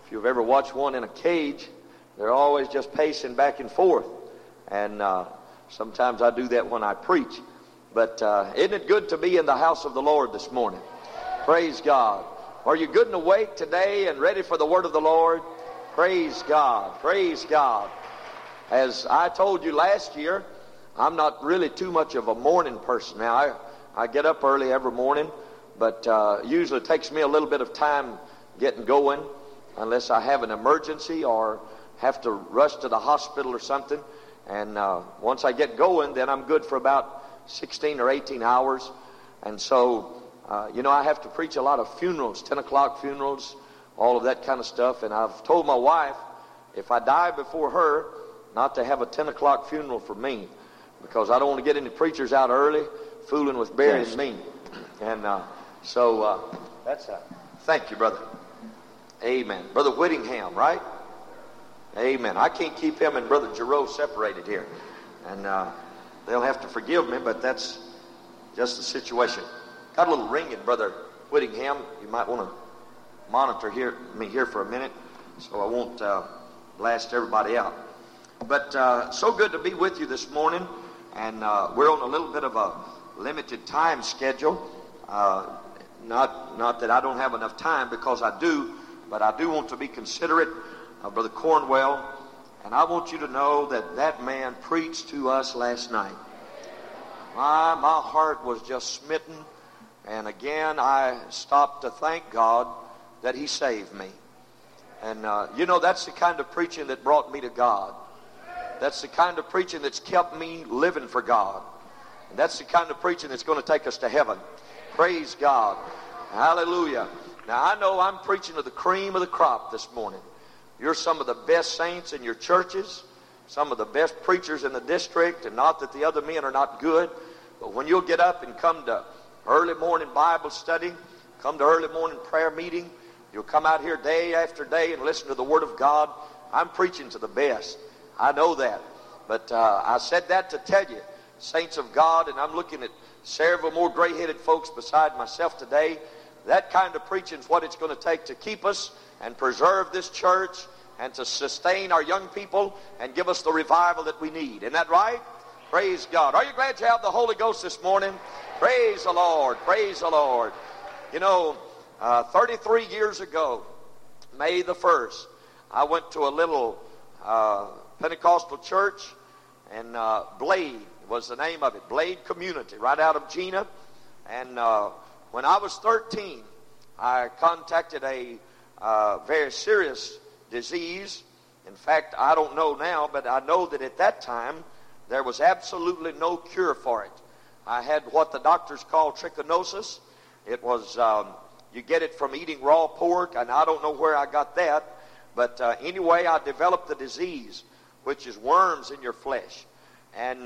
If you've ever watched one in a cage, they're always just pacing back and forth. And sometimes I do that when I preach. But isn't it good to be in the house of the Lord this morning? Praise God. Are you good and awake today and ready for the word of the Lord? Praise God. Praise God. As I told you last year, I'm not really too much of a morning person. Now, I get up early every morning, but usually it takes me a little bit of time getting going unless I have an emergency or have to rush to the hospital or something. And once I get going, then I'm good for about 16 or 18 hours. And so, I have to preach a lot of funerals, 10 o'clock funerals, all of that kind of stuff. And I've told my wife, if I die before her, not to have a 10 o'clock funeral for me, because I don't want to get any preachers out early fooling with burying me. And that's thank you, brother. Amen. Brother Whittingham, right? Amen. I can't keep him and Brother Giroux separated here. And they'll have to forgive me, but that's just the situation. Got a little ringing, Brother Whittingham. You might want to monitor me here for a minute so I won't blast everybody out. But so good to be with you this morning. And we're on a little bit of a limited time schedule. Not that I don't have enough time, because I do, but I do want to be considerate of Brother Cornwell. And I want you to know that man preached to us last night. My heart was just smitten. And again, I stopped to thank God that he saved me. And that's the kind of preaching that brought me to God. That's the kind of preaching that's kept me living for God. And that's the kind of preaching that's going to take us to heaven. Praise God. Hallelujah. Now, I know I'm preaching to the cream of the crop this morning. You're some of the best saints in your churches, some of the best preachers in the district, and not that the other men are not good, but when you'll get up and come to early morning Bible study, come to early morning prayer meeting, you'll come out here day after day and listen to the Word of God. I'm preaching to the best. I know that. But I said that to tell you, saints of God, and I'm looking at several more gray-headed folks beside myself today. That kind of preaching is what it's going to take to keep us and preserve this church and to sustain our young people and give us the revival that we need. Isn't that right? Praise God. Are you glad you have the Holy Ghost this morning? Praise the Lord. Praise the Lord. 33 years ago, May the 1st, I went to a little Pentecostal church, and Blade was the name of it, Blade Community, right out of Gina. And when I was 13, I contracted a very serious disease. In fact, I don't know now, but I know that at that time, there was absolutely no cure for it. I had what the doctors call trichinosis. It was, you get it from eating raw pork, and I don't know where I got that. But anyway, I developed the disease, which is worms in your flesh. And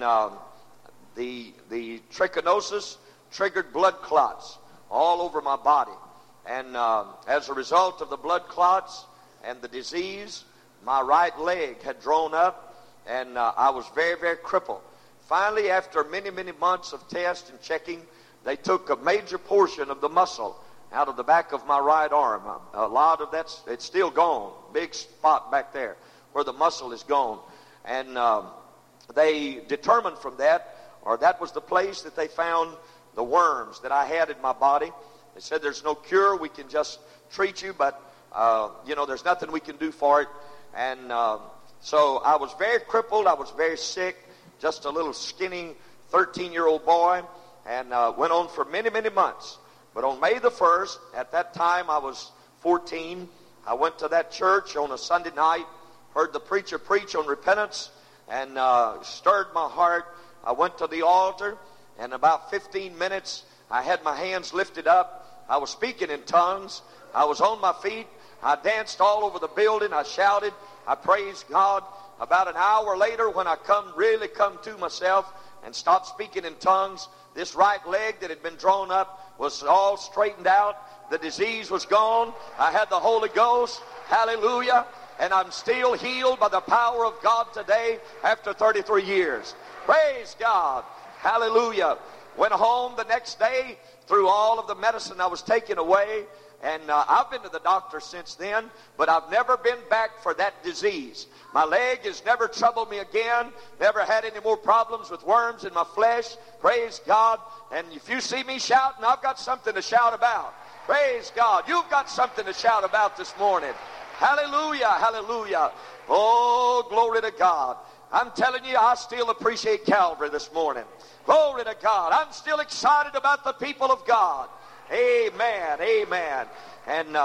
the trichinosis triggered blood clots all over my body. And as a result of the blood clots and the disease, my right leg had drawn up, and I was very, very crippled. Finally, after many, many months of tests and checking, they took a major portion of the muscle out of the back of my right arm. A lot of it's still gone. Big spot back there where the muscle is gone. And they determined from that, or that was the place that they found the worms that I had in my body. They said, there's no cure. We can just treat you, but, there's nothing we can do for it. And so I was very crippled. I was very sick, just a little skinny 13-year-old boy, and went on for many, many months. But on May the 1st, at that time I was 14, I went to that church on a Sunday night, heard the preacher preach on repentance, and stirred my heart. I went to the altar, and in about 15 minutes, I had my hands lifted up. I was speaking in tongues. I was on my feet. I danced all over the building. I shouted. I praised God. About an hour later, when I really come to myself and stopped speaking in tongues, this right leg that had been drawn up was all straightened out. The disease was gone. I had the Holy Ghost. Hallelujah. And I'm still healed by the power of God today after 33 years. Praise God. Hallelujah. Went home the next day, threw all of the medicine I was taking away, And I've been to the doctor since then, but I've never been back for that disease. My leg has never troubled me again. Never had any more problems with worms in my flesh. Praise God. And if you see me shouting, I've got something to shout about. Praise God. You've got something to shout about this morning. Hallelujah, hallelujah. Oh, glory to God. I'm telling you, I still appreciate Calvary this morning. Glory to God. I'm still excited about the people of God. Amen, amen. And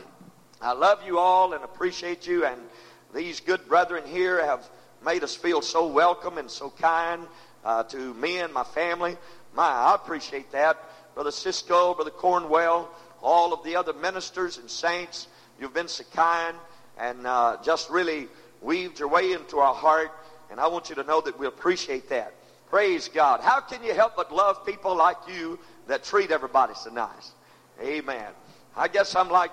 I love you all and appreciate you. And these good brethren here have made us feel so welcome and so kind to me and my family. I appreciate that. Brother Cisco, Brother Cornwell, all of the other ministers and saints, you've been so kind and just really weaved your way into our heart. And I want you to know that we appreciate that. Praise God. How can you help but love people like you that treat everybody so nice? Amen. I guess I'm like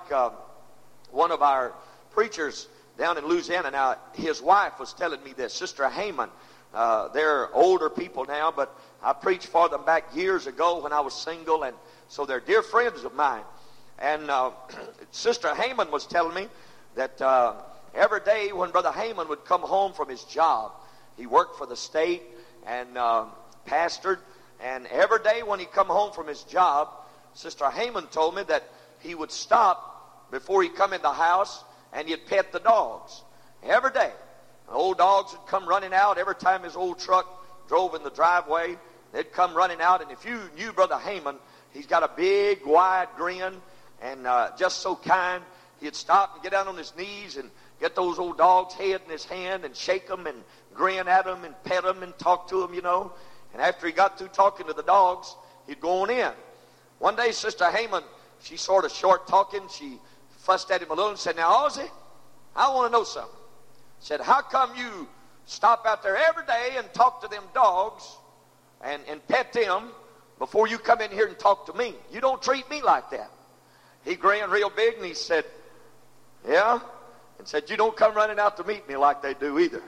one of our preachers down in Louisiana. Now, his wife was telling me this, Sister Heyman. They're older people now, but I preached for them back years ago when I was single, and so they're dear friends of mine. And Sister Heyman was telling me that every day when Brother Heyman would come home from his job, he worked for the state and pastored, and every day when he come home from his job, Sister Heyman told me that he would stop before he come in the house and he'd pet the dogs. Every day. The old dogs would come running out every time his old truck drove in the driveway. They'd come running out, and if you knew Brother Heyman, he's got a big, wide grin and just so kind. He'd stop and get down on his knees and get those old dogs' head in his hand and shake them and grin at them and pet them and talk to them, you know. And after he got through talking to the dogs, he'd go on in. One day, Sister Heyman, she sort of short talking. She fussed at him a little and said, "Now, Ozzie, I want to know something." Said, "How come you stop out there every day and talk to them dogs and pet them before you come in here and talk to me? You don't treat me like that." He grinned real big and he said, "Yeah?" And said, "You don't come running out to meet me like they do either."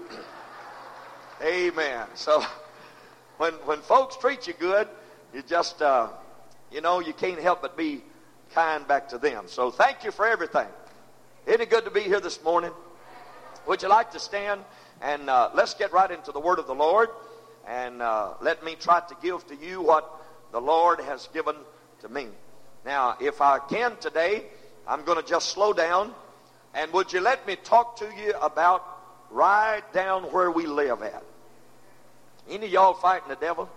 Amen. So when folks treat you good, you just, you can't help but be kind back to them. So thank you for everything. Isn't it good to be here this morning? Would you like to stand? And let's get right into the word of the Lord. And let me try to give to you what the Lord has given to me. Now, if I can today, I'm going to just slow down. And would you let me talk to you about right down where we live at? Any of y'all fighting the devil?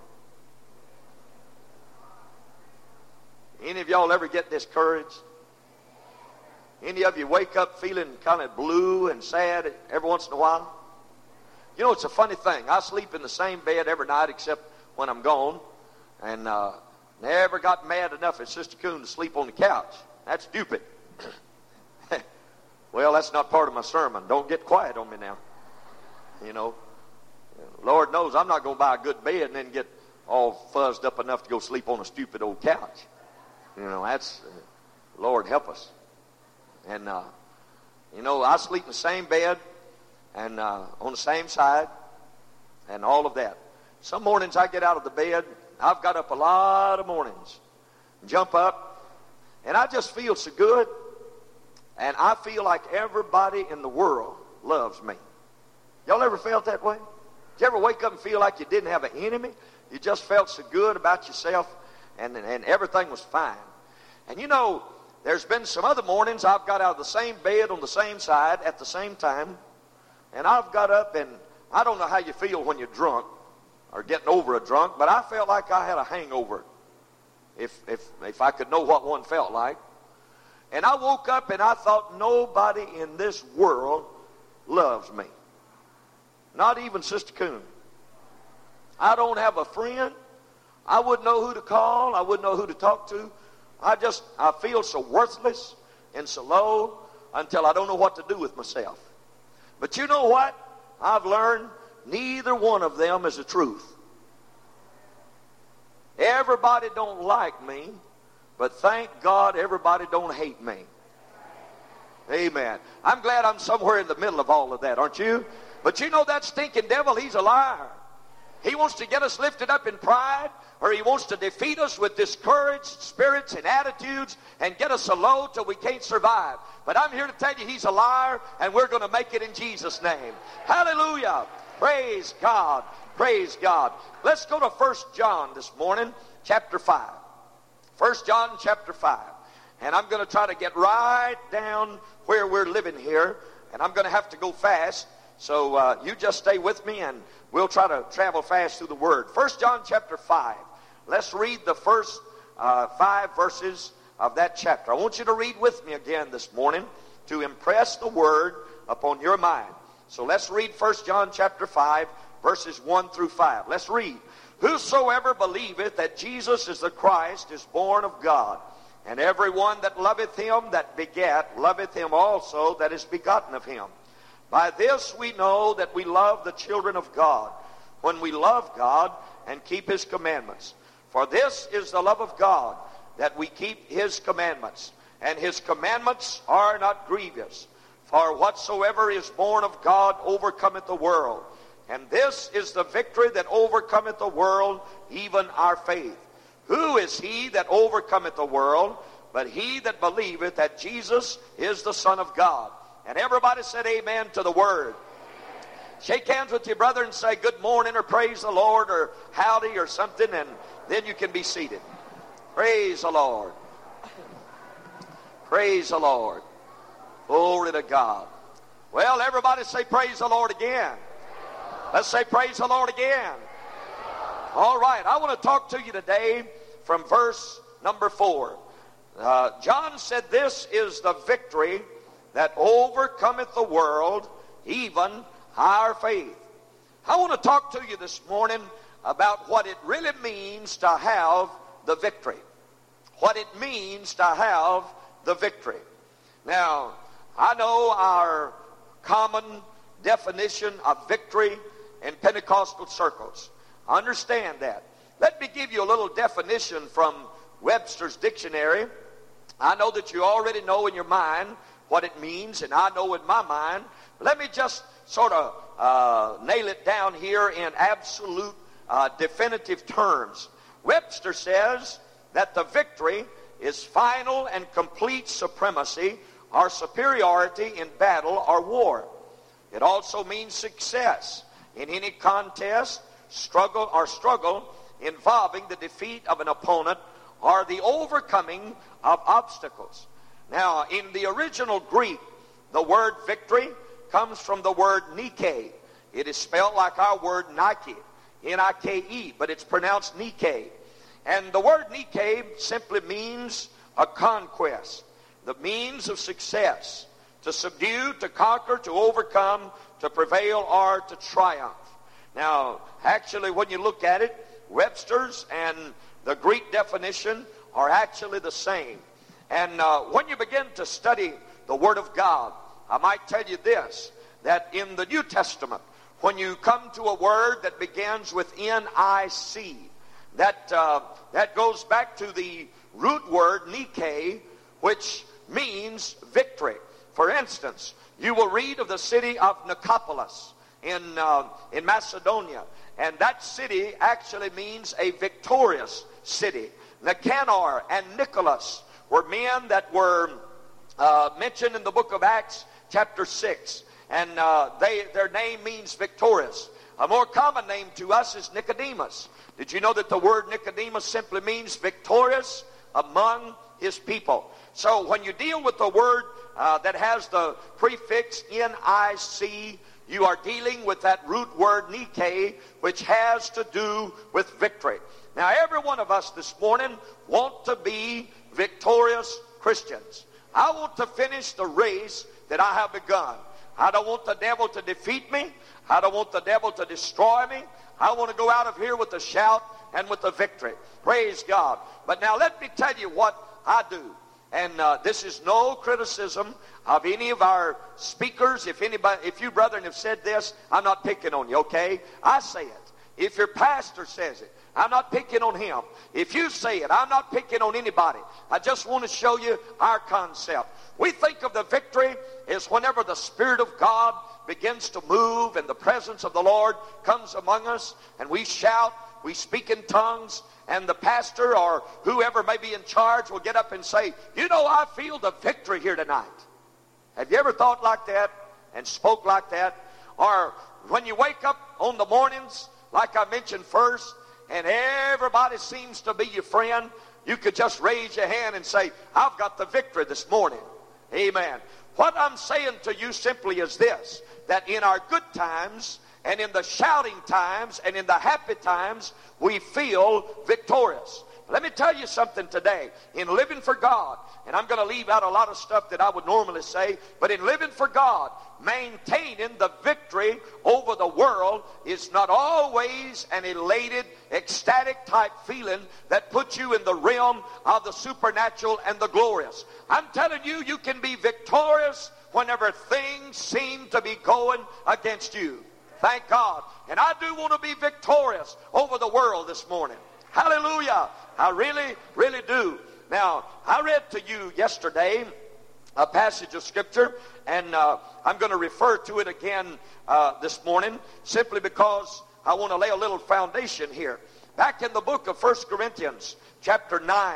Any of y'all ever get discouraged? Any of you wake up feeling kind of blue and sad every once in a while? You know, it's a funny thing. I sleep in the same bed every night except when I'm gone. And never got mad enough at Sister Coon to sleep on the couch. That's stupid. Well, that's not part of my sermon. Don't get quiet on me now. You know, Lord knows I'm not going to buy a good bed and then get all fuzzed up enough to go sleep on a stupid old couch. You know, that's, Lord help us. And, I sleep in the same bed and on the same side and all of that. Some mornings I get out of the bed. I've got up a lot of mornings. Jump up. And I just feel so good. And I feel like everybody in the world loves me. Y'all ever felt that way? Did you ever wake up and feel like you didn't have an enemy? You just felt so good about yourself and everything was fine. And you know, there's been some other mornings I've got out of the same bed on the same side at the same time. And I've got up and I don't know how you feel when you're drunk or getting over a drunk, but I felt like I had a hangover if I could know what one felt like. And I woke up and I thought nobody in this world loves me. Not even Sister Coon. I don't have a friend. I wouldn't know who to call. I wouldn't know who to talk to. I feel so worthless and so low until I don't know what to do with myself. But you know what? I've learned neither one of them is the truth. Everybody don't like me, but thank God everybody don't hate me. Amen. I'm glad I'm somewhere in the middle of all of that, aren't you? But you know that stinking devil, he's a liar. He wants to get us lifted up in pride, or he wants to defeat us with discouraged spirits and attitudes and get us so low till we can't survive. But I'm here to tell you he's a liar, and we're going to make it in Jesus' name. Hallelujah. Praise God. Praise God. Let's go to 1 John this morning, chapter 5. 1 John chapter 5. And I'm going to try to get right down where we're living here, and I'm going to have to go fast. So you just stay with me, and we'll try to travel fast through the Word. 1 John chapter 5. Let's read the first 5 verses of that chapter. I want you to read with me again this morning to impress the Word upon your mind. So let's read 1 John chapter 5, verses 1 through 5. Let's read. Whosoever believeth that Jesus is the Christ is born of God. And everyone that loveth him that begat loveth him also that is begotten of him. By this we know that we love the children of God, when we love God and keep his commandments. For this is the love of God, that we keep his commandments. And his commandments are not grievous. For whatsoever is born of God overcometh the world. And this is the victory that overcometh the world, even our faith. Who is he that overcometh the world, but he that believeth that Jesus is the Son of God? And everybody said amen to the word. Shake hands with your brother and say good morning or praise the Lord or howdy or something, and then you can be seated. Praise the Lord. Praise the Lord. Glory to God. Well, everybody say praise the Lord again. Let's say praise the Lord again. All right, I want to talk to you today from verse number 4. John said this is the victory that overcometh the world, even our faith. I want to talk to you this morning about what it really means to have the victory. What it means to have the victory. Now, I know our common definition of victory in Pentecostal circles. I understand that. Let me give you a little definition from Webster's dictionary. I know that you already know in your mind what it means, and I know in my mind. Let me just sort of nail it down here in absolute definitive terms. Webster says that the victory is final and complete supremacy or superiority in battle or war. It also means success in any contest, struggle involving the defeat of an opponent or the overcoming of obstacles. Now, in the original Greek, the word victory comes from the word Nike. It is spelled like our word Nike, N-I-K-E, but it's pronounced Nike. And the word Nike simply means a conquest, the means of success, to subdue, to conquer, to overcome, to prevail, or to triumph. Now, actually, when you look at it, Webster's and the Greek definition are actually the same. And when you begin to study the Word of God, I might tell you this, that in the New Testament, when you come to a word that begins with N-I-C, that goes back to the root word Nike, which means victory. For instance, you will read of the city of Nicopolis in Macedonia, and that city actually means a victorious city. Nicanor and Nicholas were men that were mentioned in the book of Acts chapter 6, and their name means victorious. A more common name to us is Nicodemus. Did you know that the word Nicodemus simply means victorious among his people? So when you deal with the word that has the prefix N-I-C, you are dealing with that root word Nike, which has to do with victory. Now, every one of us this morning want to be victorious Christians. I want to finish the race that I have begun. I don't want the devil to defeat me. I don't want the devil to destroy me. I want to go out of here with a shout and with a victory. Praise God. But now let me tell you what I do. And this is no criticism of any of our speakers. If you brethren have said this, I'm not picking on you, okay? I say it. If your pastor says it, I'm not picking on him. If you say it, I'm not picking on anybody. I just want to show you our concept. We think of the victory as whenever the Spirit of God begins to move and the presence of the Lord comes among us, and we shout, we speak in tongues, and the pastor or whoever may be in charge will get up and say, you know, I feel the victory here tonight. Have you ever thought like that and spoke like that? Or when you wake up on the mornings, like I mentioned first, and everybody seems to be your friend, you could just raise your hand and say, I've got the victory this morning. Amen. What I'm saying to you simply is this, that in our good times and in the shouting times and in the happy times, we feel victorious. Let me tell you something today. In living for God, and I'm going to leave out a lot of stuff that I would normally say, but in living for God, maintaining the victory over the world is not always an elated, ecstatic type feeling that puts you in the realm of the supernatural and the glorious. I'm telling you, you can be victorious whenever things seem to be going against you. Thank God. And I do want to be victorious over the world this morning. Hallelujah. I really, really do. Now, I read to you yesterday a passage of Scripture, and I'm going to refer to it again this morning simply because I want to lay a little foundation here. Back in the book of 1 Corinthians, chapter 9,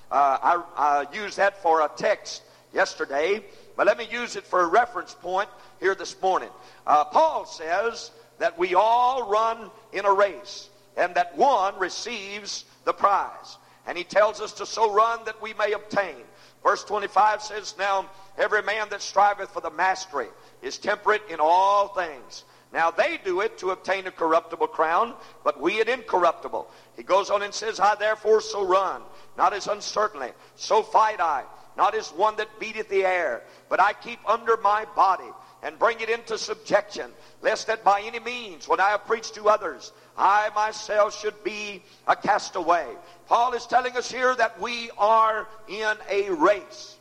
I used that for a text yesterday, but let me use it for a reference point here this morning. Paul says that we all run in a race, and that one receives the prize. And he tells us to so run that we may obtain. Verse 25 says, now every man that striveth for the mastery is temperate in all things. Now they do it to obtain a corruptible crown, but we an incorruptible. He goes on and says, I therefore so run, not as uncertainly, so fight I, not as one that beateth the air, but I keep under my body, and bring it into subjection, lest that by any means, when I have preached to others, I myself should be a castaway. Paul is telling us here that we are in a race.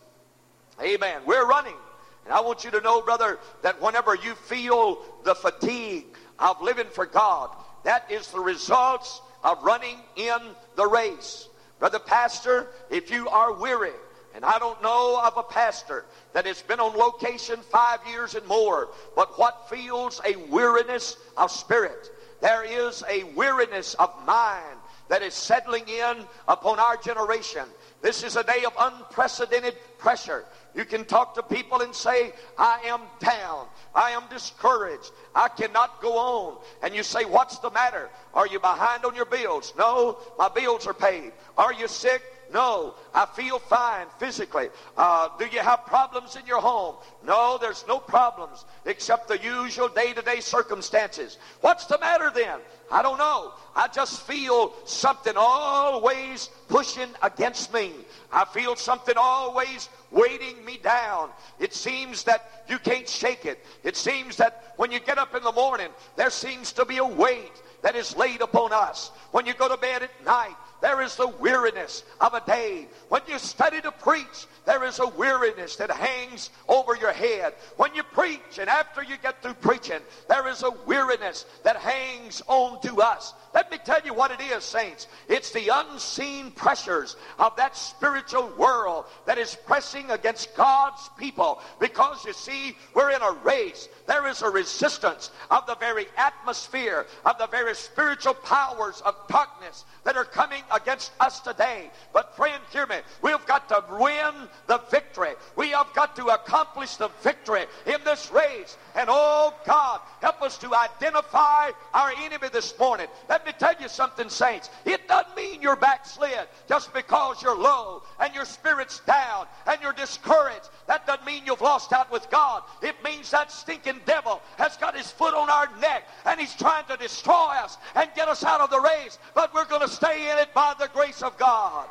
Amen. We're running. And I want you to know, brother, that whenever you feel the fatigue of living for God, that is the results of running in the race. Brother pastor, if you are weary, and I don't know of a pastor that has been on location 5 years and more, but what feels a weariness of spirit. There is a weariness of mind that is settling in upon our generation. This is a day of unprecedented pressure. You can talk to people and say, I am down. I am discouraged. I cannot go on. And you say, what's the matter? Are you behind on your bills? No, my bills are paid. Are you sick? No, I feel fine physically. Do you have problems in your home? No, there's no problems except the usual day-to-day circumstances. What's the matter then? I don't know. I just feel something always pushing against me. I feel something always weighting me down. It seems that you can't shake it. It seems that when you get up in the morning, there seems to be a weight that is laid upon us. When you go to bed at night, there is the weariness of a day. When you study to preach, there is a weariness that hangs over your head. When you preach and after you get through preaching, there is a weariness that hangs on to us. Let me tell you what it is, saints. It's the unseen pressures of that spiritual world that is pressing against God's people. Because you see, we're in a race. There is a resistance of the very atmosphere, of the very spiritual powers of darkness that are coming against us today. But friend, hear me. We've got to win the victory. We have got to accomplish the victory in this race. And oh God, help us to identify our enemy this morning. Let me tell you something, saints. It doesn't mean you're backslid just because you're low and your spirit's down and you're discouraged. That doesn't mean you've lost out with God. It means that stinking devil has got his foot on our neck and he's trying to destroy us and get us out of the race. But we're going to stay in it by the grace of God.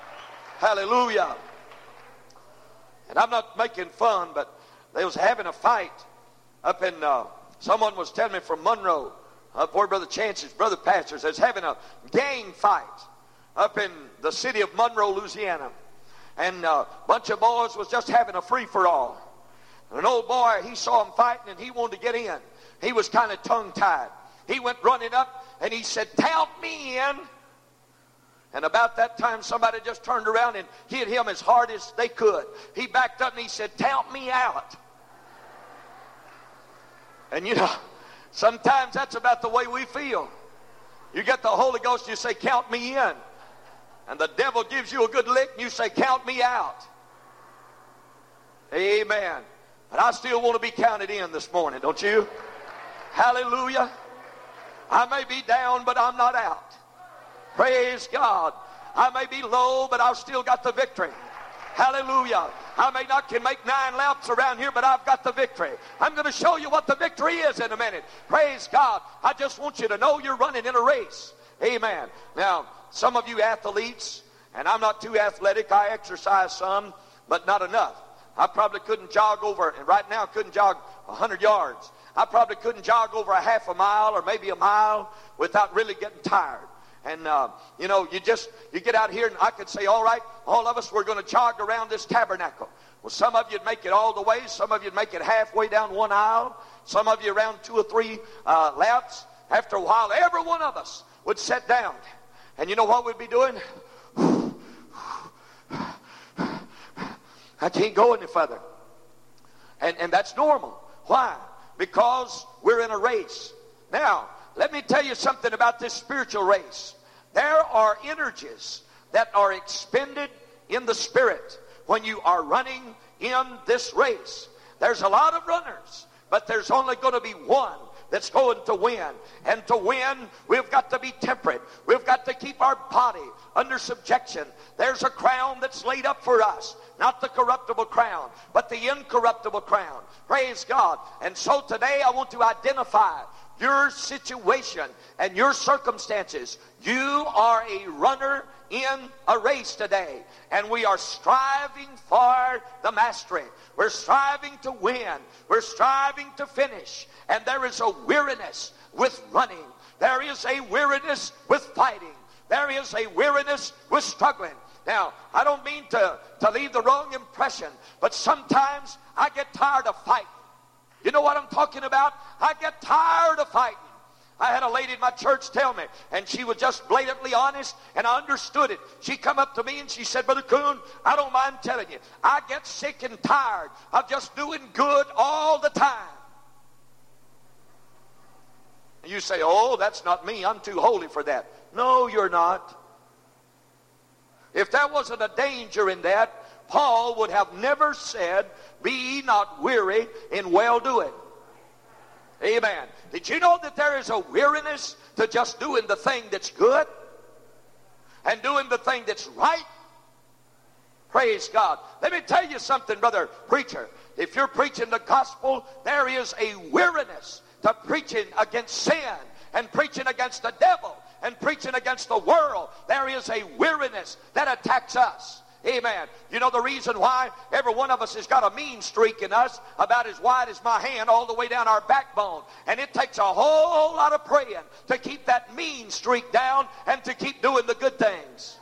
Hallelujah. And I'm not making fun, but they was having a fight up in, someone was telling me from Monroe, poor Brother Chance's brother pastors, is having a gang fight up in the city of Monroe, Louisiana. And a bunch of boys was just having a free-for-all. And an old boy, he saw him fighting and he wanted to get in. He was kind of tongue-tied. He went running up and he said, count me in. And about that time, somebody just turned around and hit him as hard as they could. He backed up and he said, "Count me out." And you know, sometimes that's about the way we feel. You get the Holy Ghost, you say, "Count me in." And the devil gives you a good lick and you say, "Count me out." Amen. But I still want to be counted in this morning, don't you? Hallelujah. I may be down, but I'm not out. Praise God. I may be low, but I've still got the victory. Hallelujah. I may not can make 9 laps around here, but I've got the victory. I'm going to show you what the victory is in a minute. Praise God. I just want you to know you're running in a race. Amen. Now, some of you athletes, and I'm not too athletic. I exercise some, but not enough. I probably couldn't jog over, and right now couldn't jog 100 yards. I probably couldn't jog over a half a mile or maybe a mile without really getting tired. And, you know, you get out here and I could say, all right, all of us, we're going to jog around this tabernacle. Well, some of you'd make it all the way. Some of you'd make it halfway down one aisle. Some of you around 2 or 3 laps. After a while, every one of us would sit down. And you know what we'd be doing? I can't go any further. And that's normal. Why? Because we're in a race. Now, let me tell you something about this spiritual race. There are energies that are expended in the spirit when you are running in this race. There's a lot of runners, but there's only going to be one that's going to win. And to win, we've got to be temperate. We've got to keep our body under subjection. There's a crown that's laid up for us. Not the corruptible crown, but the incorruptible crown. Praise God. And so today I want to identify your situation and your circumstances. You are a runner in a race today, and we are striving for the mastery. We're striving to win. We're striving to finish. And there is a weariness with running. There is a weariness with fighting. There is a weariness with struggling. Now, I don't mean to leave the wrong impression, but sometimes I get tired of fighting. You know what I'm talking about? I get tired of fighting. I had a lady in my church tell me, and she was just blatantly honest, and I understood it. She come up to me and she said, "Brother Coon, I don't mind telling you, I get sick and tired of just doing good all the time." And you say, "Oh, that's not me. I'm too holy for that." No, you're not. If there wasn't a danger in that, Paul would have never said, "Be ye not weary in well-doing." Amen. Did you know that there is a weariness to just doing the thing that's good and doing the thing that's right? Praise God. Let me tell you something, brother preacher. If you're preaching the gospel, there is a weariness to preaching against sin and preaching against the devil and preaching against the world. There is a weariness that attacks us. Amen. You know the reason why? Every one of us has got a mean streak in us about as wide as my hand all the way down our backbone. And it takes a whole lot of praying to keep that mean streak down and to keep doing the good things.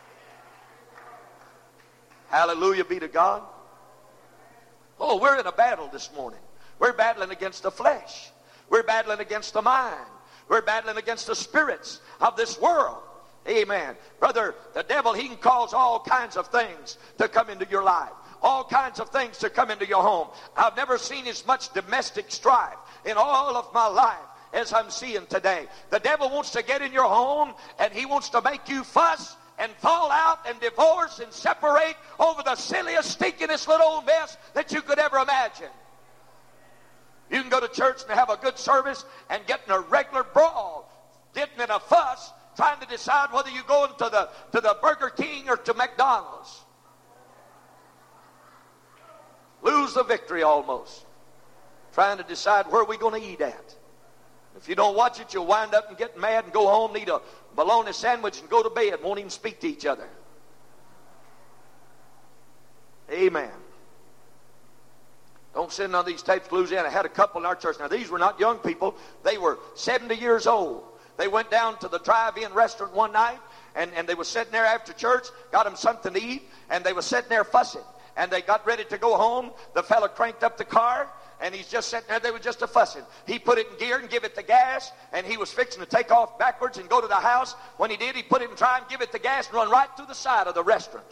Hallelujah be to God. Oh, we're in a battle this morning. We're battling against the flesh. We're battling against the mind. We're battling against the spirits of this world. Amen. Brother, the devil, he can cause all kinds of things to come into your life. All kinds of things to come into your home. I've never seen as much domestic strife in all of my life as I'm seeing today. The devil wants to get in your home and he wants to make you fuss and fall out and divorce and separate over the silliest, stinkingest little old mess that you could ever imagine. You can go to church and have a good service and get in a regular brawl, getting in a fuss, trying to decide whether you're going to the Burger King or to McDonald's. Lose the victory almost. Trying to decide where we're going to eat at. If you don't watch it, you'll wind up and get mad and go home, eat a bologna sandwich and go to bed. Won't even speak to each other. Amen. Don't send none of these tapes to Louisiana. I had a couple in our church. Now, these were not young people. They were 70 years old. They went down to the drive-in restaurant one night, and they were sitting there after church, got them something to eat, and they were sitting there fussing. And they got ready to go home. The fella cranked up the car, and he's just sitting there. They were just a-fussing. He put it in gear and give it the gas, and he was fixing to take off backwards and go to the house. When he did, he put it in try and give it the gas and run right through the side of the restaurant.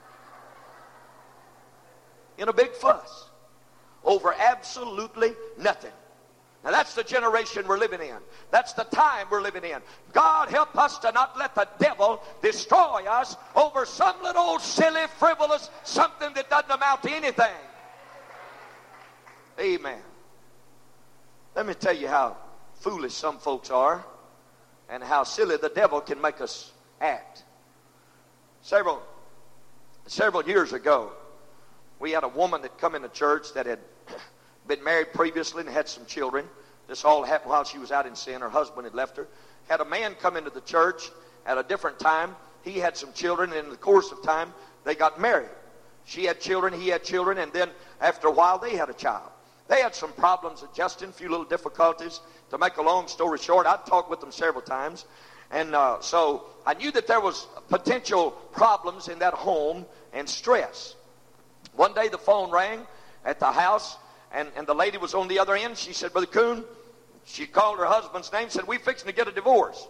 In a big fuss over absolutely nothing. Now that's the generation we're living in. That's the time we're living in. God help us to not let the devil destroy us over some little old silly, frivolous, something that doesn't amount to anything. Amen. Let me tell you how foolish some folks are and how silly the devil can make us act. Several years ago, we had a woman that come into church that had been married previously and had some children. This all happened while she was out in sin. Her husband had left her. Had a man come into the church at a different time. He had some children, and in the course of time, they got married. She had children, he had children, and then after a while, they had a child. They had some problems adjusting, a few little difficulties. To make a long story short, I'd talked with them several times. And so I knew that there was potential problems in that home and stress. One day the phone rang at the house, and the lady was on the other end. She said, Brother Coon, she called her husband's name, said, we fixing to get a divorce.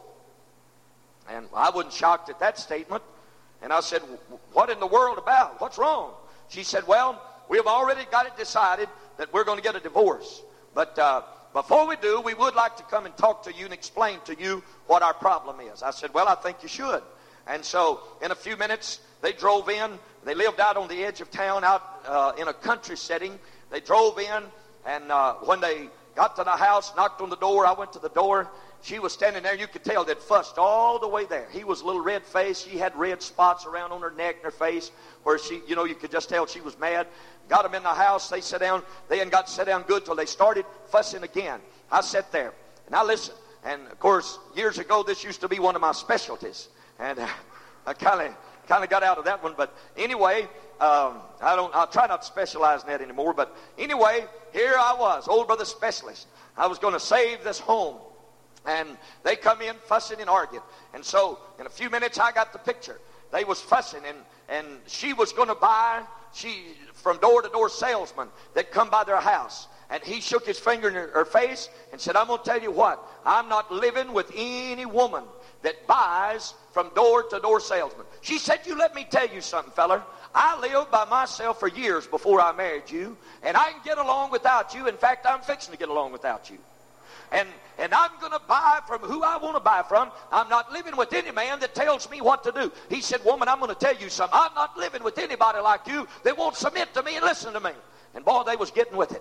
And I wasn't shocked at that statement. And I said, what in the world about? What's wrong? She said, well, we've already got it decided that we're going to get a divorce. But before we do, we would like to come and talk to you and explain to you what our problem is. I said, well, I think you should. And so in a few minutes, they drove in. They lived out on the edge of town, out in a country setting. They drove in, and when they got to the house, knocked on the door, I went to the door. She was standing there. You could tell they'd fussed all the way there. He was a little red-faced. She had red spots around on her neck and her face where she, you could just tell she was mad. Got them in the house. They sat down. They hadn't got set down good till they started fussing again. I sat there, and I listened. And, of course, years ago, this used to be one of my specialties. And I kind of got out of that one. But anyway, I'll try not to specialize in that anymore. But anyway, here I was, old brother specialist. I was going to save this home. And they come in fussing and arguing. And so in a few minutes I got the picture. They was fussing, and she was going to buy, from door-to-door salesman that come by their house. And he shook his finger in her face and said, I'm going to tell you what, I'm not living with any woman that buys from door-to-door salesman. She said, you let me tell you something, feller. I lived by myself for years before I married you, and I can get along without you. In fact, I'm fixing to get along without you. And I'm going to buy from who I want to buy from. I'm not living with any man that tells me what to do. He said, woman, I'm going to tell you something. I'm not living with anybody like you that won't submit to me and listen to me. And boy, they was getting with it.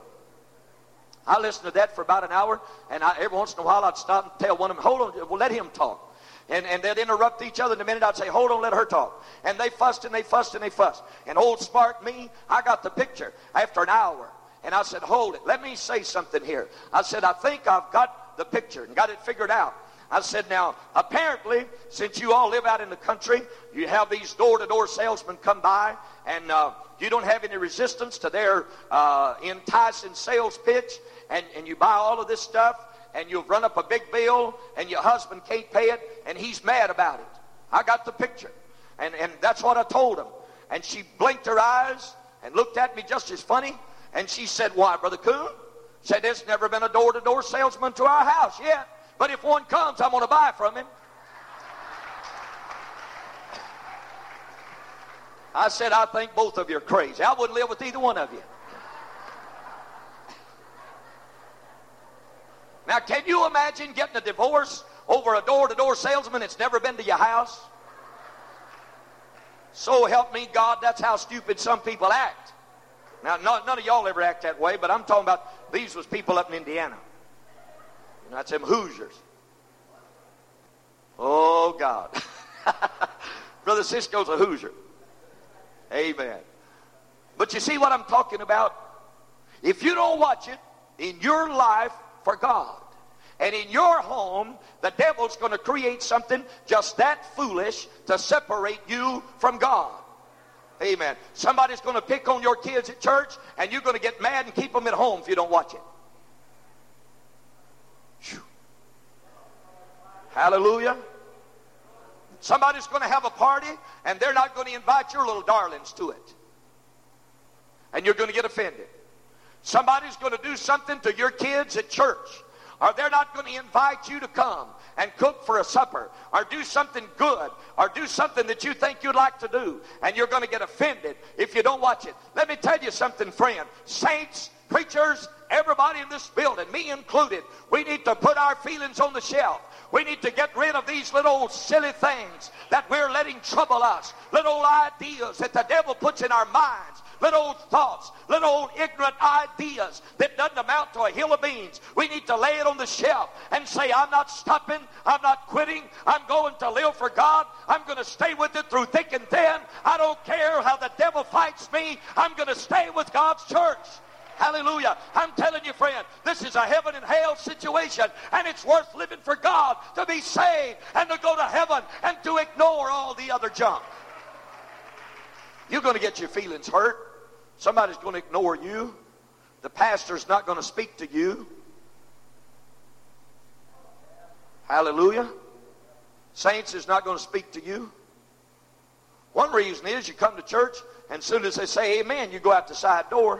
I listened to that for about an hour, and every once in a while I'd stop and tell one of them, hold on, well, let him talk. And they'd interrupt each other in a minute. I'd say, hold on, let her talk. And they fussed and they fussed and they fussed. And old smart me, I got the picture after an hour. And I said, hold it. Let me say something here. I said, I think I've got the picture and got it figured out. I said, now, apparently, since you all live out in the country, you have these door-to-door salesmen come by, and you don't have any resistance to their enticing sales pitch, and you buy all of this stuff, and you've run up a big bill, and your husband can't pay it, and he's mad about it. I got the picture. And that's what I told him. And she blinked her eyes and looked at me just as funny. And she said, why, Brother Coon? Said, there's never been a door-to-door salesman to our house yet. But if one comes, I'm going to buy from him. I said, I think both of you are crazy. I wouldn't live with either one of you. Now, can you imagine getting a divorce over a door-to-door salesman that's never been to your house? So help me God, that's how stupid some people act. Now, none of y'all ever act that way, but I'm talking about these was people up in Indiana. And that's them Hoosiers. Oh, God. Brother Cisco's a Hoosier. Amen. But you see what I'm talking about? If you don't watch it in your life for God, and in your home, the devil's going to create something just that foolish to separate you from God. Amen. Somebody's going to pick on your kids at church, and you're going to get mad and keep them at home if you don't watch it. Whew. Hallelujah. Somebody's going to have a party, and they're not going to invite your little darlings to it. And you're going to get offended. Somebody's going to do something to your kids at church, or they're not going to invite you to come and cook for a supper, or do something good, or do something that you think you'd like to do, and you're going to get offended if you don't watch it. Let me tell you something, friend. Saints, preachers, everybody in this building, me included, we need to put our feelings on the shelf. We need to get rid of these little old silly things that we're letting trouble us, little old ideas that the devil puts in our minds, little old thoughts, little old ignorant ideas that doesn't amount to a hill of beans. We need to lay it on the shelf and say, I'm not stopping, I'm not quitting, I'm going to live for God, I'm going to stay with it through thick and thin. I don't care how the devil fights me, I'm going to stay with God's church. Hallelujah. I'm telling you, friend, this is a heaven and hell situation, and it's worth living for God to be saved and to go to heaven and to ignore all the other junk. You're going to get your feelings hurt. Somebody's going to ignore you. The pastor's not going to speak to you. Hallelujah. Saints is not going to speak to you. One reason is you come to church, and as soon as they say amen, you go out the side door.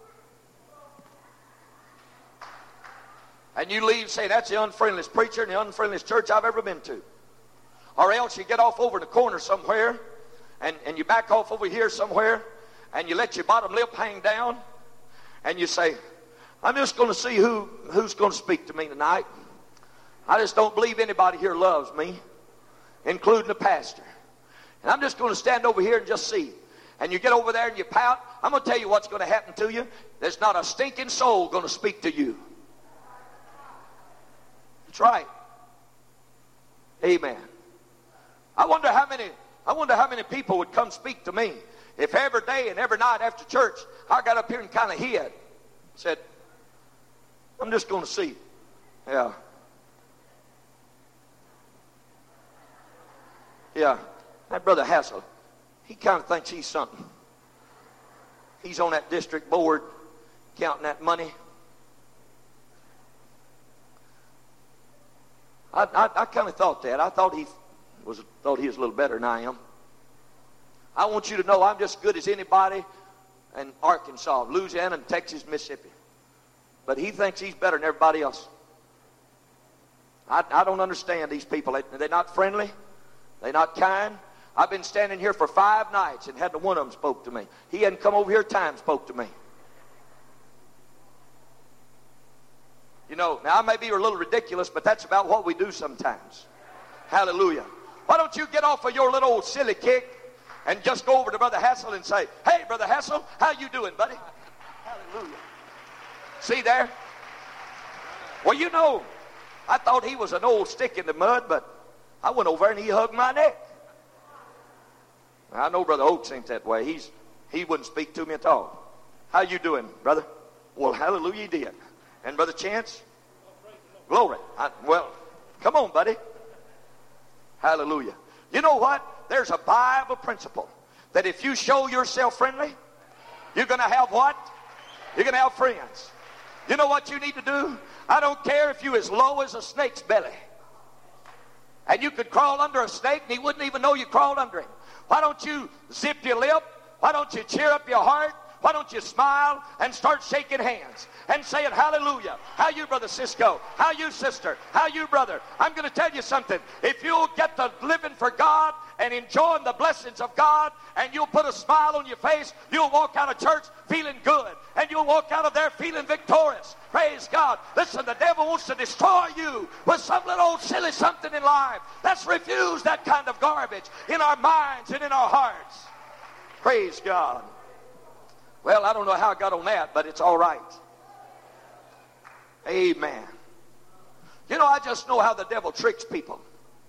And you leave saying, that's the unfriendliest preacher and the unfriendliest church I've ever been to. Or else you get off over in the corner somewhere, and you back off over here somewhere, and you let your bottom lip hang down, and you say, I'm just going to see who's going to speak to me tonight. I just don't believe anybody here loves me, including the pastor. And I'm just going to stand over here and just see. And you get over there and you pout. I'm going to tell you what's going to happen to you. There's not a stinking soul going to speak to you. That's right. Amen. I wonder how many people would come speak to me if every day and every night after church I got up here and kind of hid. Said, I'm just going to see. Yeah. Yeah. That Brother Hassel, he kind of thinks he's something. He's on that district board counting that money. I kind of thought that. I thought he was a little better than I am. I want you to know I'm just as good as anybody in Arkansas, Louisiana, and Texas, Mississippi. But he thinks he's better than everybody else. I don't understand these people. They're not friendly. They're not kind. I've been standing here for 5 nights and hadn't one of them spoke to me. He hadn't come over here time spoke to me. You know, now I may be a little ridiculous, but that's about what we do sometimes. Hallelujah. Why don't you get off of your little old silly kick and just go over to Brother Hassel and say, hey, Brother Hassel, how you doing, buddy? Hallelujah. See there? Well, you know, I thought he was an old stick in the mud, but I went over and he hugged my neck. I know Brother Oaks ain't that way. He wouldn't speak to me at all. How you doing, brother? Well, hallelujah, he did. And Brother Chance? Glory. Well, come on, buddy. Hallelujah. You know what? There's a Bible principle that if you show yourself friendly, you're going to have what? You're going to have friends. You know what you need to do? I don't care if you're as low as a snake's belly. And you could crawl under a snake and he wouldn't even know you crawled under him. Why don't you zip your lip? Why don't you cheer up your heart? Why don't you smile and start shaking hands and saying, hallelujah. How you, Brother Cisco? How you, sister? How you, brother? I'm going to tell you something. If you'll get to living for God and enjoying the blessings of God, and you'll put a smile on your face, you'll walk out of church feeling good, and you'll walk out of there feeling victorious. Praise God. Listen, the devil wants to destroy you with some little old silly something in life. Let's refuse that kind of garbage in our minds and in our hearts. Praise God. Well, I don't know how I got on that, but it's all right. Amen. You know, I just know how the devil tricks people.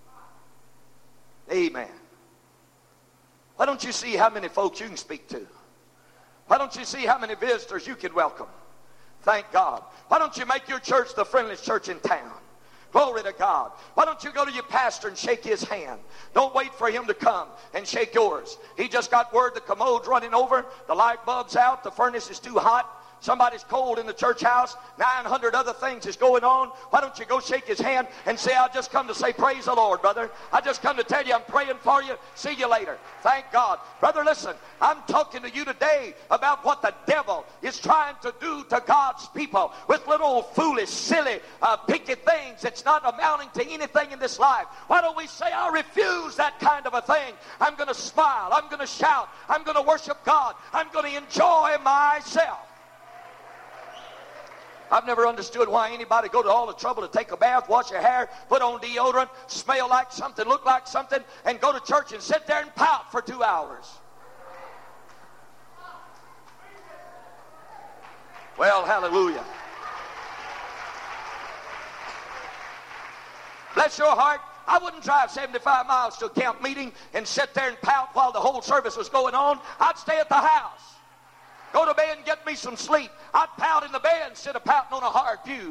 Amen. Why don't you see how many folks you can speak to? Why don't you see how many visitors you can welcome? Thank God. Why don't you make your church the friendliest church in town? Glory to God. Why don't you go to your pastor and shake his hand? Don't wait for him to come and shake yours. He just got word the commode's running over, the light bulb's out, the furnace is too hot. Somebody's cold in the church house. 900 other things is going on. Why don't you go shake his hand and say, I just come to say, praise the Lord, brother. I just come to tell you I'm praying for you. See you later. Thank God. Brother, listen, I'm talking to you today about what the devil is trying to do to God's people with little foolish, silly, picky things that's not amounting to anything in this life. Why don't we say, I refuse that kind of a thing. I'm going to smile. I'm going to shout. I'm going to worship God. I'm going to enjoy myself. I've never understood why anybody go to all the trouble to take a bath, wash your hair, put on deodorant, smell like something, look like something, and go to church and sit there and pout for 2 hours. Well, hallelujah. Bless your heart. I wouldn't drive 75 miles to a camp meeting and sit there and pout while the whole service was going on. I'd stay at the house. Go to bed and get me some sleep. I'd pout in the bed instead of pouting on a hard pew.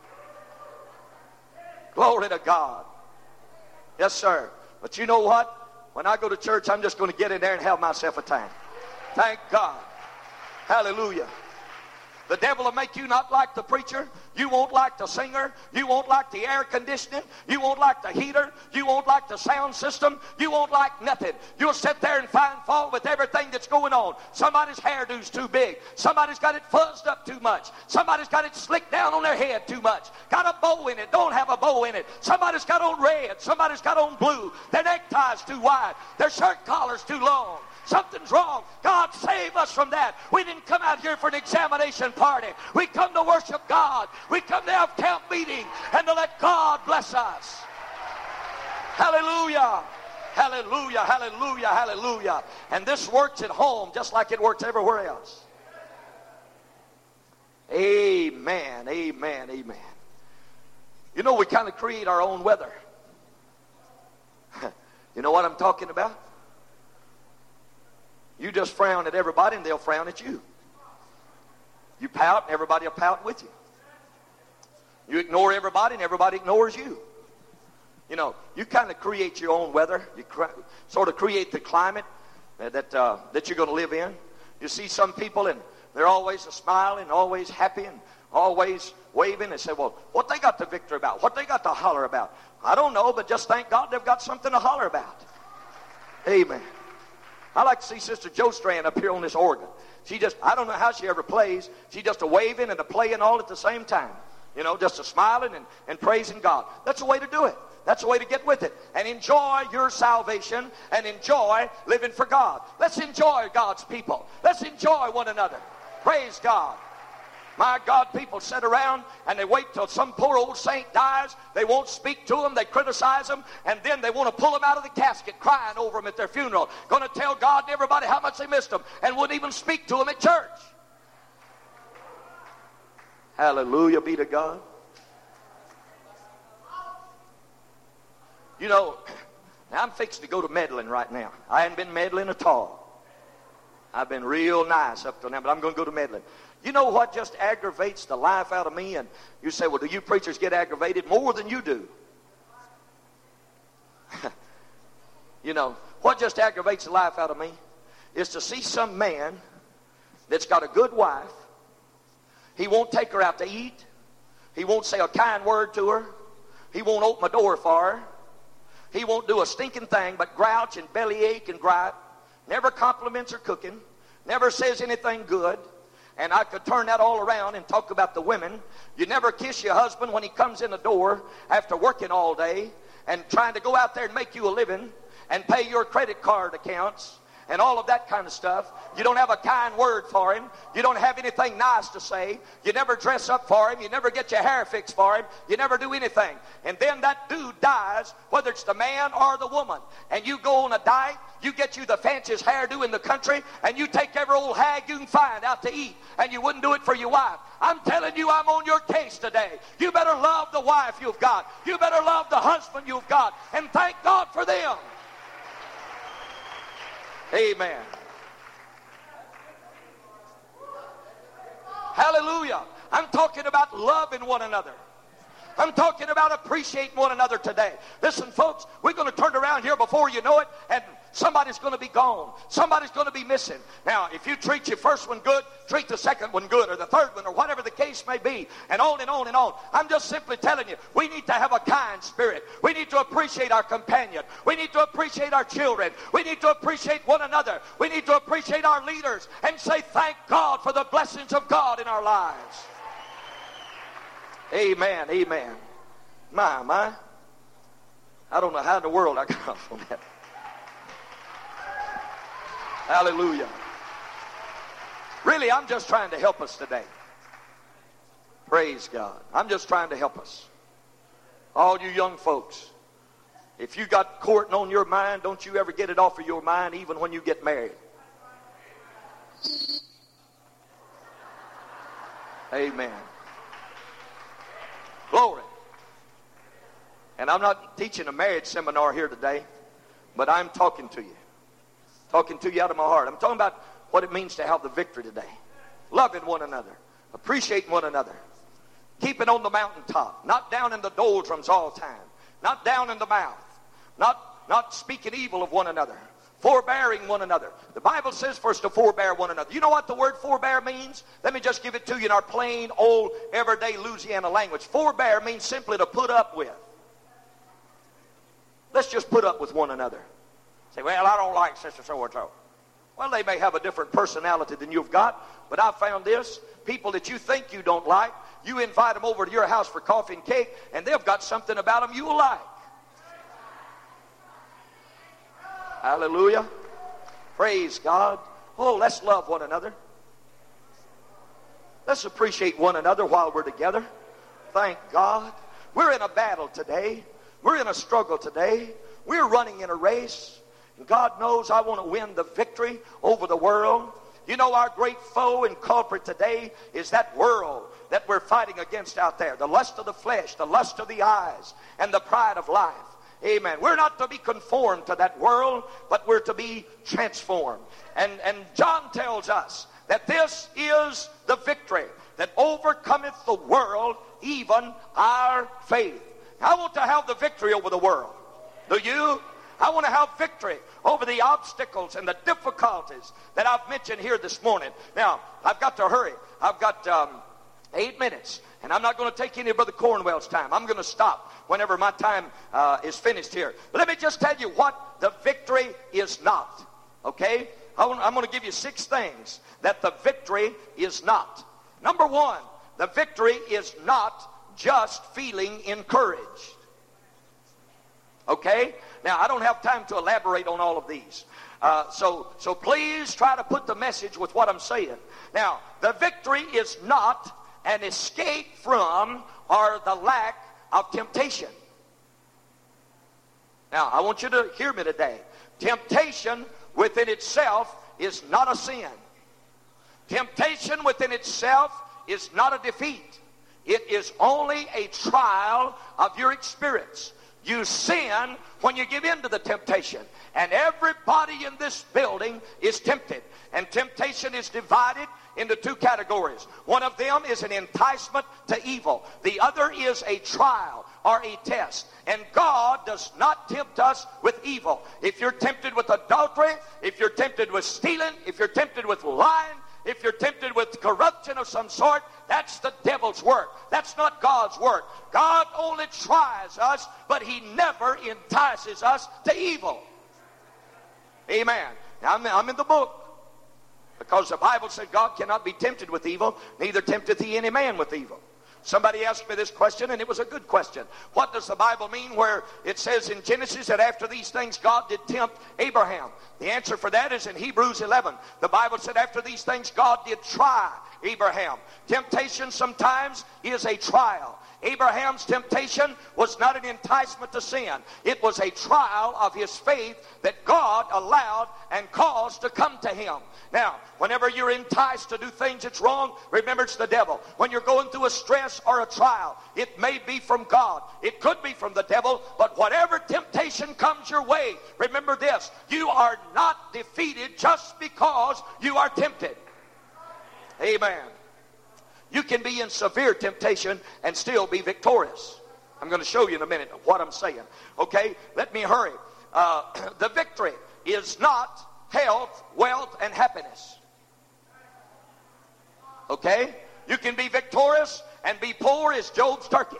Glory to God. Yes, sir. But you know what? When I go to church, I'm just going to get in there and have myself a time. Thank God. Hallelujah. The devil will make you not like the preacher. You won't like the singer. You won't like the air conditioning. You won't like the heater. You won't like the sound system. You won't like nothing. You'll sit there and find fault with everything that's going on. Somebody's hairdo's too big. Somebody's got it fuzzed up too much. Somebody's got it slicked down on their head too much. Got a bow in it. Don't have a bow in it. Somebody's got on red. Somebody's got on blue. Their neckties too wide. Their shirt collar's too long. Something's wrong. God save us from that. We didn't come out here for an examination party. We come to worship God. We come to have camp meeting and to let God bless us. Hallelujah. Hallelujah. Hallelujah. Hallelujah. And this works at home just like it works everywhere else. Amen. Amen. Amen. You know, we kind of create our own weather. You know what I'm talking about? You just frown at everybody and they'll frown at you. You pout and everybody will pout with you. You ignore everybody and everybody ignores you. You know, you kind of create your own weather. You sort of create the climate that you're going to live in. You see some people and they're always smiling, always happy, and always waving. They say, well, what they got the victory about? What they got to holler about? I don't know, but just thank God they've got something to holler about. Amen. I like to see Sister Joe Strand up here on this organ. I don't know how she ever plays. She's just a waving and a playing all at the same time. You know, just a smiling and praising God. That's the way to do it. That's the way to get with it. And enjoy your salvation and enjoy living for God. Let's enjoy God's people. Let's enjoy one another. Praise God. My God, people sit around and they wait till some poor old saint dies. They won't speak to them. They criticize them. And then they want to pull them out of the casket crying over them at their funeral. Going to tell God and everybody how much they missed them. And wouldn't even speak to them at church. Hallelujah be to God. You know, now I'm fixing to go to meddling right now. I hadn't been meddling at all. I've been real nice up till now, but I'm going to go to meddling. You know what just aggravates the life out of me? And you say, well, do you preachers get aggravated more than you do? You know, what just aggravates the life out of me is to see some man that's got a good wife. He won't take her out to eat. He won't say a kind word to her. He won't open a door for her. He won't do a stinking thing but grouch and bellyache and gripe. Never compliments her cooking. Never says anything good. And I could turn that all around and talk about the women. You never kiss your husband when he comes in the door after working all day and trying to go out there and make you a living and pay your credit card accounts and all of that kind of stuff. You don't have a kind word for him. You don't have anything nice to say. You never dress up for him. You never get your hair fixed for him. You never do anything. And then that dude dies, whether it's the man or the woman. And you go on a diet. You get you the fanciest hairdo in the country. And you take every old hag you can find out to eat. And you wouldn't do it for your wife. I'm telling you, I'm on your case today. You better love the wife you've got. You better love the husband you've got. And thank God for them. Amen. Hallelujah. I'm talking about loving one another. I'm talking about appreciating one another today. Listen, folks, we're going to turn around here before you know it, and somebody's going to be gone. Somebody's going to be missing. Now, if you treat your first one good, treat the second one good, or the third one, or whatever the case may be, and on and on and on. I'm just simply telling you, we need to have a kind spirit. We need to appreciate our companion. We need to appreciate our children. We need to appreciate one another. We need to appreciate our leaders and say thank God for the blessings of God in our lives. Amen, amen. My. I don't know how in the world I got off on that. Hallelujah. Really, I'm just trying to help us today. Praise God. I'm just trying to help us. All you young folks, if you got courting on your mind, don't you ever get it off of your mind even when you get married. Amen. Glory. And I'm not teaching a marriage seminar here today, but I'm talking to you. Talking to you out of my heart. I'm talking about what it means to have the victory today. Loving one another. Appreciating one another. Keeping on the mountaintop. Not down in the doldrums all the time. Not down in the mouth. Not speaking evil of one another. Forbearing one another. The Bible says for us to forbear one another. You know what the word forbear means? Let me just give it to you in our plain, old, everyday Louisiana language. Forbear means simply to put up with. Let's just put up with one another. Say, well, I don't like sister so-and-so. Well, they may have a different personality than you've got, but I've found this. People that you think you don't like, you invite them over to your house for coffee and cake, and they've got something about them you'll like. Hallelujah. Praise God. Oh, let's love one another. Let's appreciate one another while we're together. Thank God. We're in a battle today. We're in a struggle today. We're running in a race. And God knows I want to win the victory over the world. You know, our great foe and culprit today is that world that we're fighting against out there. The lust of the flesh, the lust of the eyes, and the pride of life. Amen. We're not to be conformed to that world, but we're to be transformed. And John tells us that this is the victory that overcometh the world, even our faith. I want to have the victory over the world. Do you? I want to have victory over the obstacles and the difficulties that I've mentioned here this morning. Now, I've got to hurry. I've got 8 minutes, and I'm not going to take any of Brother Cornwell's time. I'm going to stop whenever my time is finished here. But let me just tell you what the victory is not. Okay? I'm going to give you 6 things that the victory is not. Number 1, the victory is not just feeling encouraged. Okay? Now, I don't have time to elaborate on all of these. So please try to put the message with what I'm saying. Now, the victory is not an escape from or the lack of temptation. Now, I want you to hear me today. Temptation within itself is not a sin. Temptation within itself is not a defeat. It is only a trial of your experience. You sin when you give in to the temptation. And everybody in this building is tempted. And temptation is divided into 2 categories. One of them is an enticement to evil. The other is a trial or a test. And God does not tempt us with evil. If you're tempted with adultery, if you're tempted with stealing, if you're tempted with lying, if you're tempted with corruption of some sort, that's the devil's work. That's not God's work. God only tries us, but he never entices us to evil. Amen. Now, I'm in the book. Because the Bible said God cannot be tempted with evil, neither tempteth he any man with evil. Somebody asked me this question, and it was a good question. What does the Bible mean where it says in Genesis that after these things God did tempt Abraham? The answer for that is in Hebrews 11. The Bible said after these things God did try Abraham. Temptation sometimes is a trial. Abraham's temptation was not an enticement to sin. It was a trial of his faith that God allowed and caused to come to him. Now, whenever you're enticed to do things that's wrong, remember it's the devil. When you're going through a stress or a trial, it may be from God. It could be from the devil, but whatever temptation comes your way, remember this, you are not defeated just because you are tempted. Amen. You can be in severe temptation and still be victorious. I'm going to show you in a minute what I'm saying. Okay, let me hurry. The victory is not health, wealth, and happiness. Okay? You can be victorious and be poor as Job's turkey.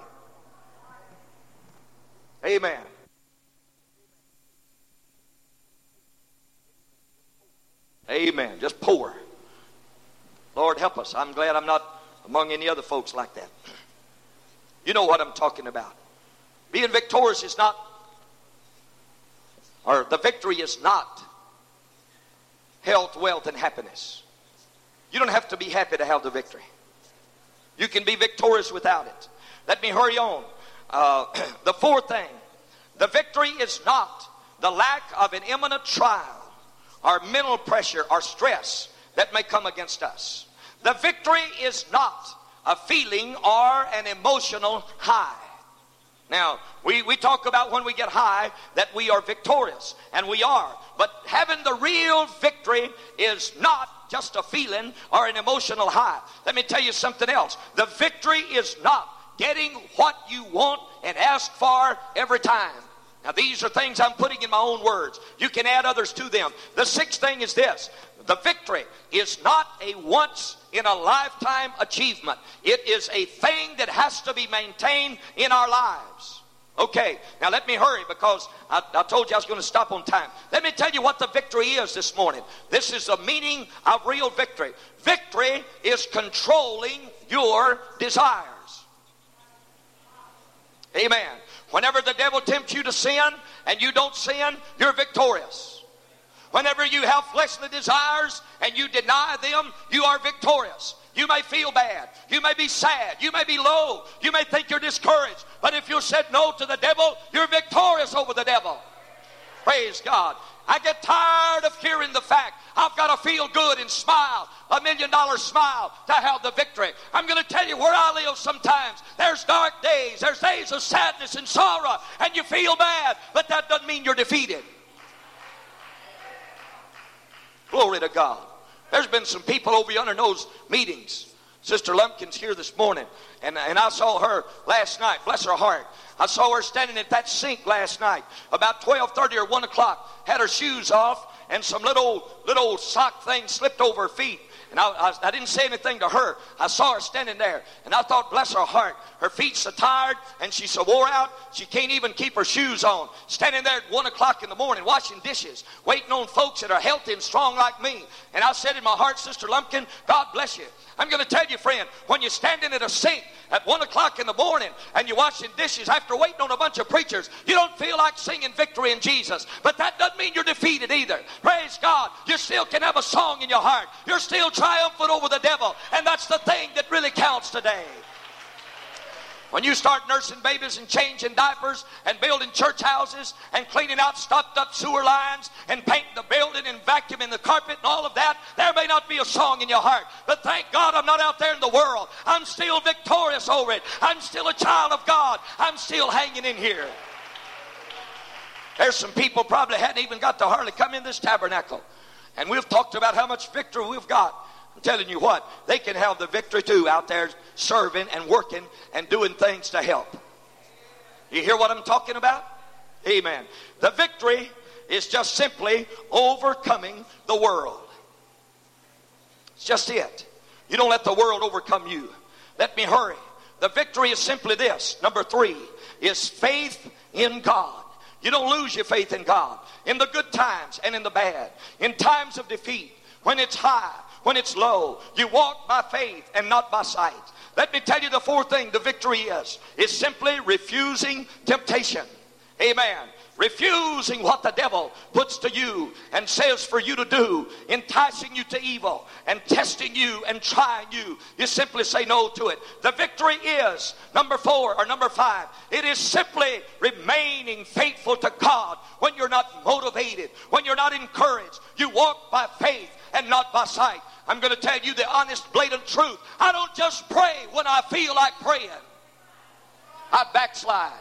Amen. Amen. Just poor. Lord help us. I'm glad I'm not among any other folks like that. You know what I'm talking about. Being victorious is not, or the victory is not health, wealth, and happiness. You don't have to be happy to have the victory. You can be victorious without it. Let me hurry on. The fourth thing, the victory is not the lack of an imminent trial or mental pressure or stress that may come against us. The victory is not a feeling or an emotional high. Now, we talk about when we get high that we are victorious, and we are. But having the real victory is not just a feeling or an emotional high. Let me tell you something else. The victory is not getting what you want and ask for every time. Now, these are things I'm putting in my own words. You can add others to them. The sixth thing is this. The victory is not a once-in-a-lifetime achievement. It is a thing that has to be maintained in our lives. Okay, now let me hurry because I told you I was going to stop on time. Let me tell you what the victory is this morning. This is the meaning of real victory. Victory is controlling your desires. Amen. Whenever the devil tempts you to sin and you don't sin, you're victorious. Whenever you have fleshly desires and you deny them, you are victorious. You may feel bad. You may be sad. You may be low. You may think you're discouraged. But if you said no to the devil, you're victorious over the devil. Praise God. I get tired of hearing the fact I've got to feel good and smile, $1 million smile to have the victory. I'm going to tell you where I live sometimes. There's dark days. There's days of sadness and sorrow, and you feel bad. But that doesn't mean you're defeated. Glory to God. There's been some people over yonder in those meetings. Sister Lumpkin's here this morning, and I saw her last night. Bless her heart. I saw her standing at that sink last night about 12:30 or 1 o'clock. Had her shoes off, and some little sock thing slipped over her feet. And I didn't say anything to her. I saw her standing there, and I thought, bless her heart. Her feet's so tired, and she's so wore out, she can't even keep her shoes on. Standing there at 1 o'clock in the morning, washing dishes, waiting on folks that are healthy and strong like me. And I said in my heart, Sister Lumpkin, God bless you. I'm going to tell you, friend, when you're standing at a sink at 1 o'clock in the morning and you're washing dishes after waiting on a bunch of preachers, you don't feel like singing victory in Jesus. But that doesn't mean you're defeated either. Praise God. You still can have a song in your heart. You're still triumphant over the devil. And that's the thing that really counts today. When you start nursing babies and changing diapers and building church houses and cleaning out stopped up sewer lines and painting the building and vacuuming the carpet and all of that, there may not be a song in your heart. But thank God I'm not out there in the world. I'm still victorious over it. I'm still a child of God. I'm still hanging in here. There's some people probably hadn't even got to hardly come in this tabernacle. And we've talked about how much victory we've got. I'm telling you what, they can have the victory too out there serving and working and doing things to help. You hear what I'm talking about? Amen. The victory is just simply overcoming the world. It's just it. You don't let the world overcome you. Let me hurry. The victory is simply this. Number 3 is faith in God. You don't lose your faith in God. In the good times and in the bad. In times of defeat, when it's high, when it's low, you walk by faith and not by sight. Let me tell you the 4th thing the victory is simply refusing temptation. Amen. Refusing what the devil puts to you and says for you to do, enticing you to evil and testing you and trying you. You simply say no to it. The victory is, number 4 or number 5, it is simply remaining faithful to God when you're not motivated, when you're not encouraged. You walk by faith and not by sight. I'm going to tell you the honest, blatant truth. I don't just pray when I feel like praying. I backslide.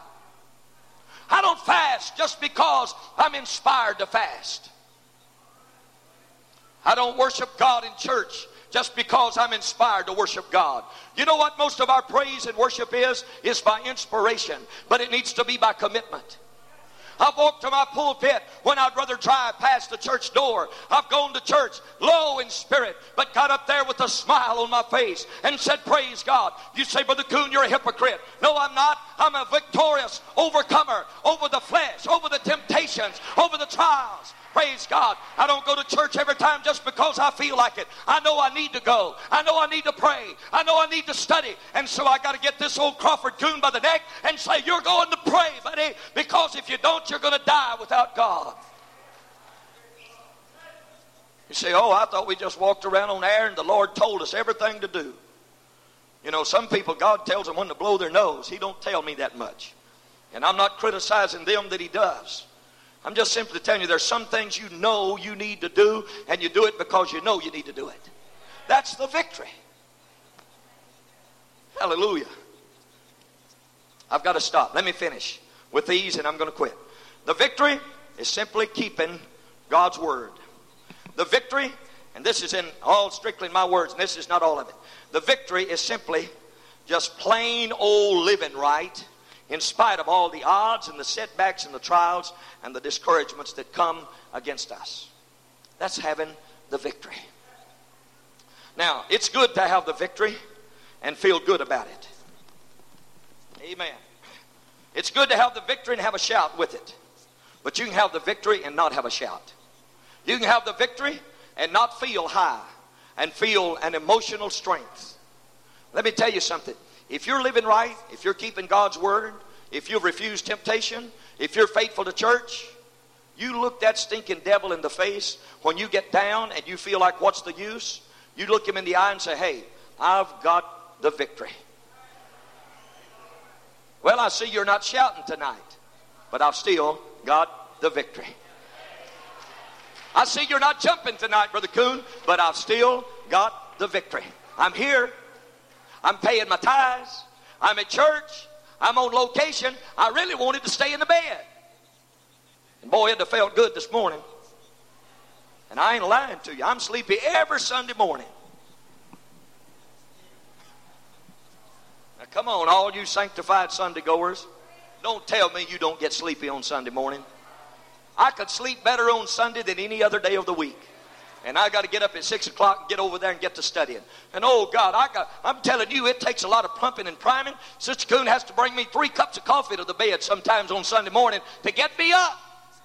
I don't fast just because I'm inspired to fast. I don't worship God in church just because I'm inspired to worship God. You know what most of our praise and worship is? It's by inspiration, but it needs to be by commitment. I've walked to my pulpit when I'd rather drive past the church door. I've gone to church low in spirit, but got up there with a smile on my face and said, praise God. You say, Brother Coon, you're a hypocrite. No, I'm not. I'm a victorious overcomer over the flesh, over the temptations, over the trials. Praise God. I don't go to church every time just because I feel like it. I know I need to go. I know I need to pray. I know I need to study. And so I got to get this old Crawford Coon by the neck and say, you're going to pray, buddy, because if you don't, you're going to die without God. You say, oh, I thought we just walked around on air and the Lord told us everything to do. You know, some people, God tells them when to blow their nose. He don't tell me that much. And I'm not criticizing them that He does. I'm just simply telling you there's some things you know you need to do, and you do it because you know you need to do it. That's the victory. Hallelujah. I've got to stop. Let me finish with these and I'm going to quit. The victory is simply keeping God's word. The victory, and this is in all strictly in my words, and this is not all of it. The victory is simply just plain old living right, in spite of all the odds and the setbacks and the trials and the discouragements that come against us. That's having the victory. Now, it's good to have the victory and feel good about it. Amen. It's good to have the victory and have a shout with it. But you can have the victory and not have a shout. You can have the victory and not feel high and feel an emotional strength. Let me tell you something. If you're living right, if you're keeping God's word, if you've refused temptation, if you're faithful to church, you look that stinking devil in the face when you get down and you feel like, what's the use? You look him in the eye and say, hey, I've got the victory. Well, I see you're not shouting tonight, but I've still got the victory. I see you're not jumping tonight, Brother Coon, but I've still got the victory. I'm here. I'm paying my tithes. I'm at church. I'm on location. I really wanted to stay in the bed. And boy, it felt good this morning. And I ain't lying to you. I'm sleepy every Sunday morning. Now come on, all you sanctified Sunday goers. Don't tell me you don't get sleepy on Sunday morning. I could sleep better on Sunday than any other day of the week. And I got to get up at 6 o'clock and get over there and get to studying. And oh God, I'm telling you, it takes a lot of pumping and priming. Sister Coon has to bring me 3 cups of coffee to the bed sometimes on Sunday morning to get me up.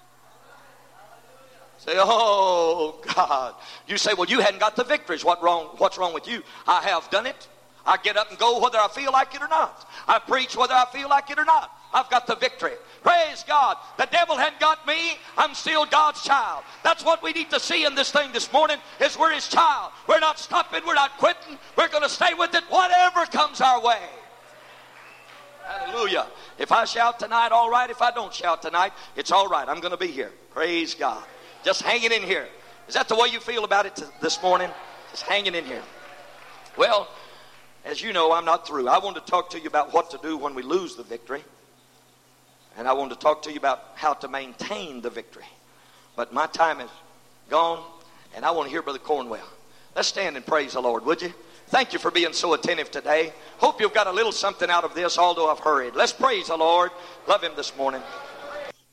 Say, oh God. You say, well, you hadn't got the victories. What's wrong with you? I have done it. I get up and go whether I feel like it or not. I preach whether I feel like it or not. I've got the victory. Praise God. The devil hadn't got me. I'm still God's child. That's what we need to see in this thing this morning, is we're His child. We're not stopping. We're not quitting. We're going to stay with it whatever comes our way. Hallelujah. If I shout tonight, all right. If I don't shout tonight, it's all right. I'm going to be here. Praise God. Just hanging in here. Is that the way you feel about it this morning? Just hanging in here. Well, as you know, I'm not through. I want to talk to you about what to do when we lose the victory. And I want to talk to you about how to maintain the victory. But my time is gone, and I want to hear Brother Cornwell. Let's stand and praise the Lord, would you? Thank you for being so attentive today. Hope you've got a little something out of this, although I've hurried. Let's praise the Lord. Love Him this morning.